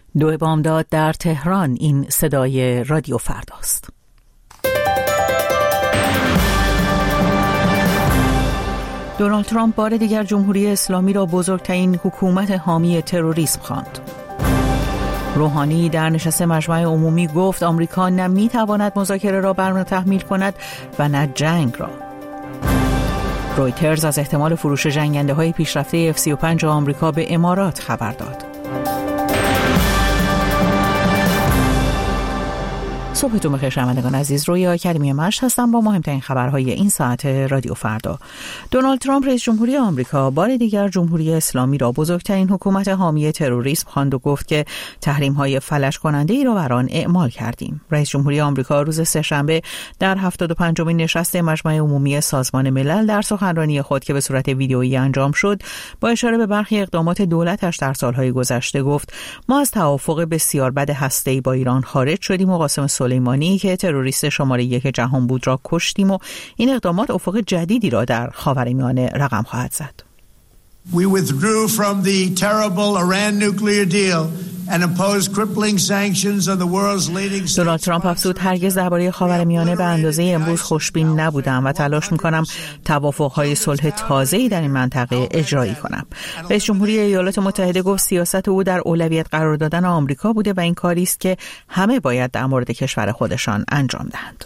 دو بامداد در تهران. این صدای رادیو فرداست. دونالد ترامپ بار دیگر جمهوری اسلامی را بزرگترین حکومت حامی تروریسم خواند. روحانی در نشست مجمع عمومی گفت آمریکا نه میتواند مذاکره را بر ما تحمیل کند و نه جنگ را. رویترز از احتمال فروش جنگنده‌های پیشرفته F-35 آمریکا به امارات خبر داد. صبحتون بخیر شنوندگان عزیز، رویا کریمی مشت هستم با مهمترین خبرهای این ساعت رادیو فردا. دونالد ترامپ رئیس جمهوری آمریکا بار دیگر جمهوری اسلامی را بزرگترین حکومت حامی تروریسم خواند و گفت که تحریم‌های فلج کننده‌ای را بر آن اعمال کردیم. رئیس جمهوری آمریکا روز سه‌شنبه در 75مین نشست مجمع عمومی سازمان ملل در سخنرانی خود که به صورت ویدئویی انجام شد، با اشاره به برخی اقدامات دولتش در سالهای گذشته گفت: ما از توافق بسیار بد هسته‌ای با ایران خارج شدیم و قاسم سلیمانی که تروریست شماره 1 جهان بود را کشتیم و این اقدامات افق جدیدی را در خاورمیانه رقم خواهد زد. We withdrew from the terrible Iran nuclear deal and imposed crippling sanctions on the world's leading. دونالد ترامپ افزود: هرگز درباره خاورمیانه به اندازه امروز خوشبین نبودم و تلاش می‌کنم توافق‌های صلح تازه‌ای در این منطقه اجرایی کنم. رئیس جمهوری ایالات متحده گفت سیاست او در اولویت قرار دادن آمریکا بوده و این کاری است که همه باید در مورد کشور خودشان انجام دهند.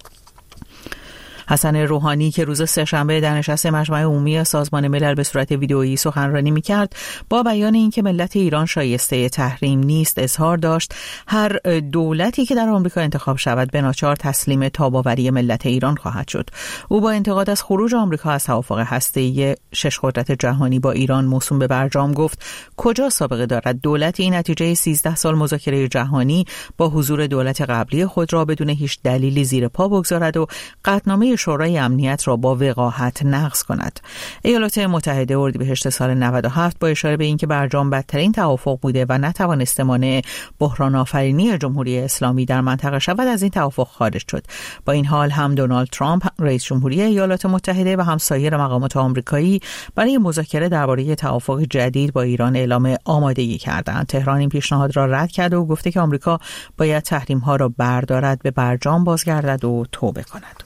حسن روحانی که روز سه‌شنبه در نشست مجمع عمومی سازمان ملل به صورت ویدئویی سخنرانی می‌کرد، با بیان اینکه ملت ایران شایسته تحریم نیست اظهار داشت هر دولتی که در آمریکا انتخاب شود به ناچار تسلیم تاب‌آوری ملت ایران خواهد شد. او با انتقاد از خروج آمریکا از توافق هسته‌ای 6 قدرت جهانی با ایران موسوم به برجام گفت: کجا سابقه دارد دولتی نتیجه 13 سال مذاکره جهانی با حضور دولت قبلی خود را بدون هیچ دلیلی زیر پا بگذارد و قطعنامه شورای امنیت را با وقاحت نقض کند. ایالات متحده اردیبهشت سال 97 با اشاره به اینکه برجام بدترین توافق بوده و نتوانسته مانع بحران آفرینی جمهوری اسلامی در منطقه شود از این توافق خارج شد. با این حال هم دونالد ترامپ رئیس جمهوری ایالات متحده و هم سایر مقامات آمریکایی برای مذاکره درباره توافق جدید با ایران اعلام آمادگی کردند. تهران این پیشنهاد را رد کرد و گفته که آمریکا باید تحریم‌ها را بردارد، به برجام بازگردد و توبه کند.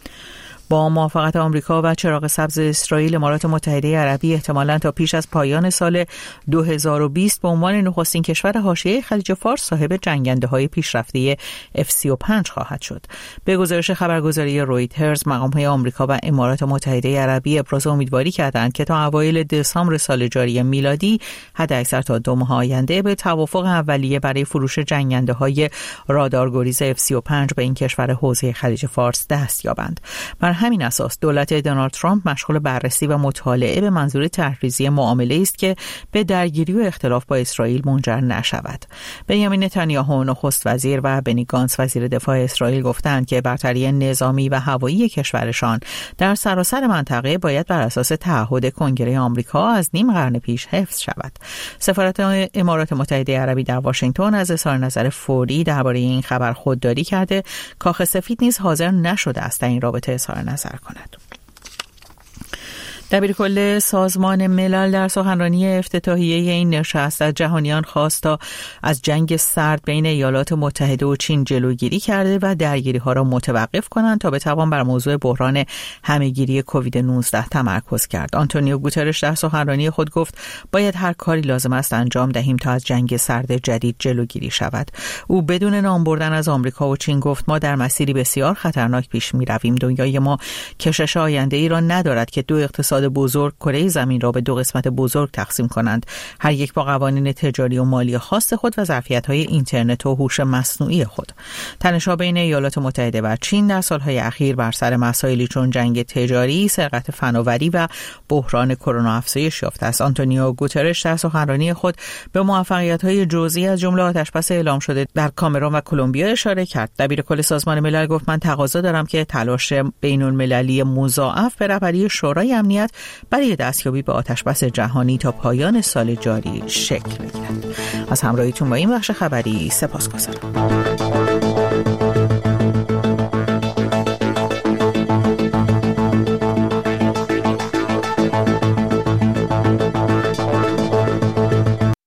با موافقت آمریکا و چراغ سبز اسرائیل، امارات متحده عربی احتمالاً تا پیش از پایان سال 2020 به عنوان نخستین کشور حاشیه خلیج فارس صاحب جنگنده‌های پیشرفته F-35 خواهد شد. به گزارش خبرگزاری رویترز، مقام‌های آمریکا و امارات متحده عربی ابراز امیدواری کردند که تا اوایل دسامبر سال جاری میلادی، حداکثر تا 2 ماه آینده، به توافق اولیه برای فروش جنگنده‌های رادارگریز F-35 به این کشور حوزه خلیج فارس دست یابند. بر همین اساس دولت دونالد ترامپ مشغول بررسی و مطالعه به منظور طرح‌ریزی معامله است که به درگیری و اختلاف با اسرائیل منجر نشود. بنیامین نتانیاهو نخست وزیر و بنی گانتس وزیر دفاع اسرائیل گفتند که برتری نظامی و هوایی کشورشان در سراسر منطقه باید بر اساس تعهد کنگره آمریکا از نیم قرن پیش حفظ شود. سفارت امارات متحده عربی در واشنگتن از اظهار نظر فوری درباره این خبر خودداری کرده. کاخ سفید نیز حاضر نشده است در این رابطه اظهار نظر کند. دبیرکل سازمان ملل در سخنرانی افتتاحیه این نشست از جهانیان خواست تا از جنگ سرد بین ایالات متحده و چین جلوگیری کرده و درگیری‌ها را متوقف کنند تا بتوان بر موضوع بحران همه‌گیری کووید 19 تمرکز کرد. آنتونیو گوترش در سخنرانی خود گفت باید هر کاری لازم است انجام دهیم تا از جنگ سرد جدید جلوگیری شود. او بدون نام بردن از آمریکا و چین گفت ما در مسیری بسیار خطرناک پیش می‌رویم. دنیای ما کشش آینده‌ای را ندارد که دو اقتصاد بزرگ کره زمین را به 2 قسمت بزرگ تقسیم کنند، هر یک با قوانین تجاری و مالی خاص خود و ظرفیت‌های اینترنت و هوش مصنوعی خود. تنش‌ها بین ایالات متحده و چین در سالهای اخیر بر سر مسائلی چون جنگ تجاری، سرقت فناوری و بحران کرونا افزایش یافته است. آنتونیو گوترش در سخنرانی خود به موفقیت‌های جزئی از جمله آتش‌بس اعلام شده در کامرون و کلمبیا اشاره کرد. دبیرکل سازمان ملل گفت من تقاضا دارم که تلاش بین‌المللی مضاعف به رهبری شورای امنیت برای دستیابی به آتش‌بس جهانی تا پایان سال جاری شکل بگیرد. از همراهیتون با این بخش خبری سپاسگزارم.